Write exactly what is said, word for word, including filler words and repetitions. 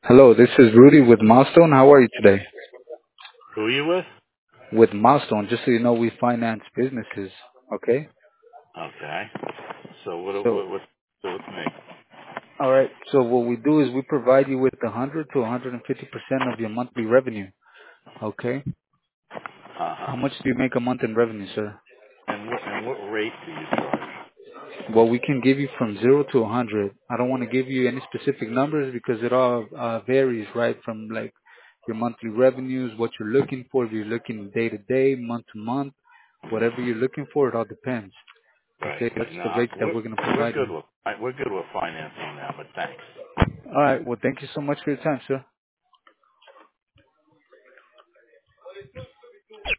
Hello, this is Rudy with Milestone. How are you today? Who are you with? With Milestone, just so you know, we finance businesses. Okay? Okay. So what So, what what's so with me? all right. So what we do is we provide you with one hundred to one hundred fifty percent of your monthly revenue. Okay? Uh How huh. much do you make a month in revenue, sir? And what and what rate do you charge? Well, we can give you from zero to one hundred. I don't want to give you any specific numbers because it all uh, varies, right? From like your monthly revenues, what you're looking for, if you're looking day to day, month to month, whatever you're looking for, it all depends. Right. Okay, that's the No, rates that we're we're going to we're provide you. good with we're good with financing now, but thanks. All right. Well, thank you so much for your time, sir.